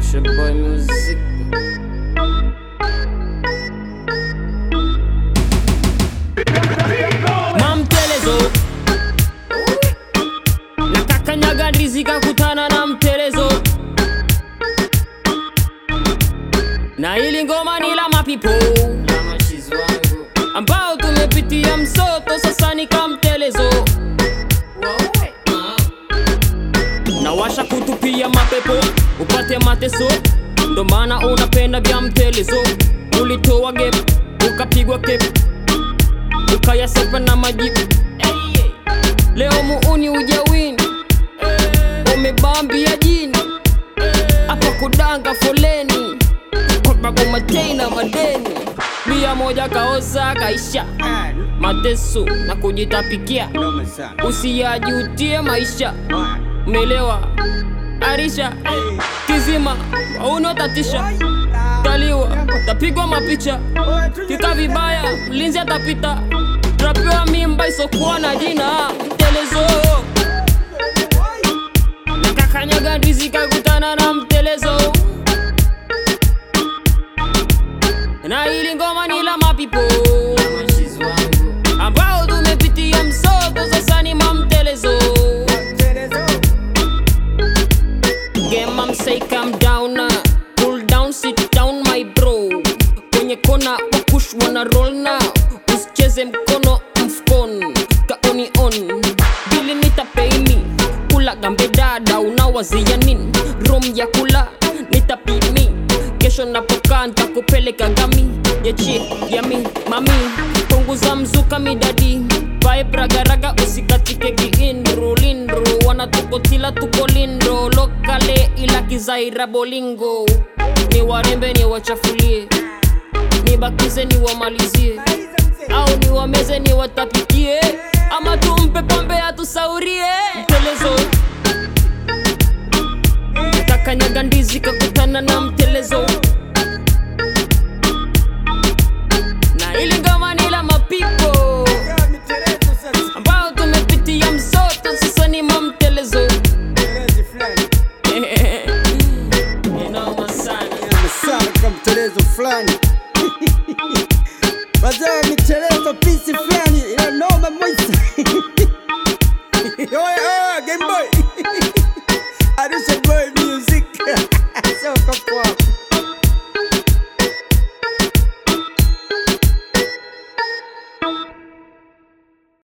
Boy music. Mamtelezo nakakanyaga ndizi kakutana na mtelezo, na hili ngoma ni la mapipo ambao tumepitia msoto, sasa ni kamtelezo. Na washa kutupia mapepo upate mateso, ndo maana unapenda vya mtelezo. Ulitoa gap ukapigwa kepu ukayasepa na majibu. Leo muuni ujawini umebambia jini, hapa kudanga foleni kwa bagoma tena madeni. Bia moja kaoza kaisha mateso na kujitapikia, usiyajutie maisha. Melewa arisha kizima unotatisha, taliwa tapigwa mapicha, kika vibaya mlinzi atapita, trapewa mimba isokuwa na jina. Mtelezo nakakanyaga ndizi kakutana na mtelezo, na hili ngoma ni la mapipo ambao tumepitia msoto, sasa ni mamtelezo. Game I'm say calm down, cool down, sit down my bro. Kwenye kona wakush wana roll now, usicheze mkono mfukoni kaoni on. Bili nitapeini kula gambe dada, unawazia nini? Rom ya kula nitapimi, kesho napokaa nitakupeleka gami. Yechi yami mami punguza mzuka midadi, vibe ragaraga usikatike kiindru lindru. Wanatukotila tuko lindo lokale ila kizaira bolingo. Ni warembe ni wachafulie, ni bakize ni wamalizie, au ni wameze ni watapikie, ama tumpe pombe atusaurie. Mtelezo kakanyaga ndizi kakutana na mtelezo, na ili ngoma ni la mapipo ambao tumepitia msoto, sasa ni mamtelezo. Inoma sana kama mtelezo fulani. Bazaa mitelezo pisi fulani.